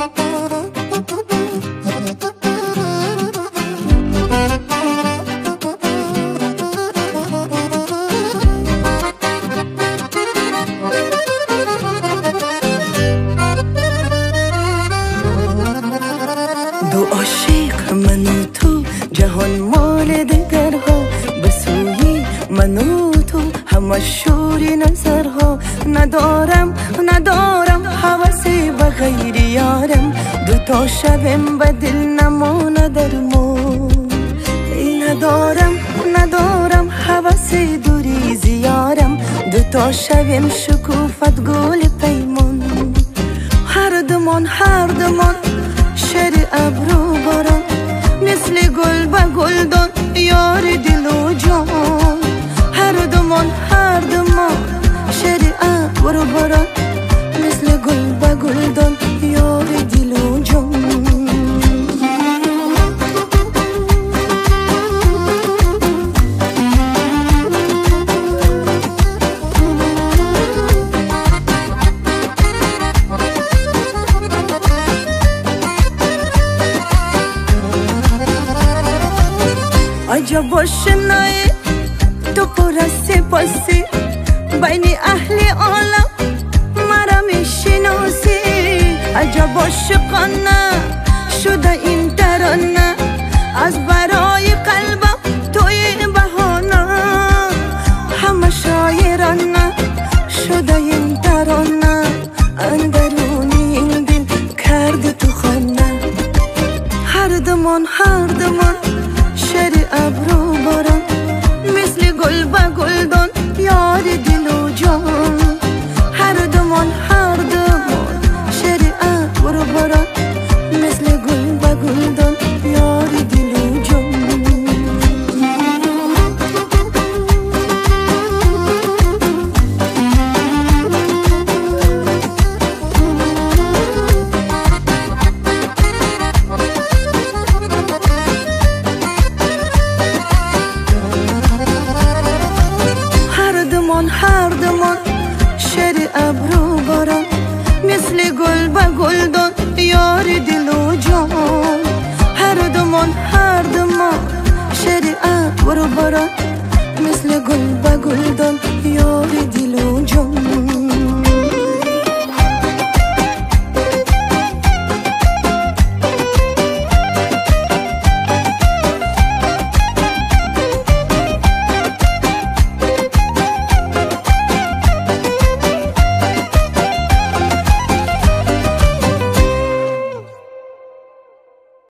دو عاشق من و تو، جهان مال دگرها، به سوی من و تو همه شوری نظرها. ندارم حوثی به غیر یارم، دو تا شبم به دل نمانه درمون. ندارم حوثی دوری زیارم، دو تا شبم شکوفت گل پیمون. هر دمان شر ابرو باران، مثل گل به گلدان یار دل و جان. هر دمان شر ابرو باران، مثل گل به گلدان یار دل و جان. عجب آشنای تو پر از سپاسی، بین اهل عالم مرا میشناسی. عجب عاشقانه شده این ترانه، از برای قلبم توی بهانه. همه شاعرانه شده این ترانه، اندرونی این دل کرده تو خانه. هر دمان شر ابرو باران، مثل گل به گلدان یار دل و جان. هر دمان شر ابرو باران، مثل گل به گلدان یار دل و جان. هر دمان شر ابرو باران، مثل گل به گلدان یار دل و جان. هر دمان شر ابرو باران، مثل گل به گلدان یار دل و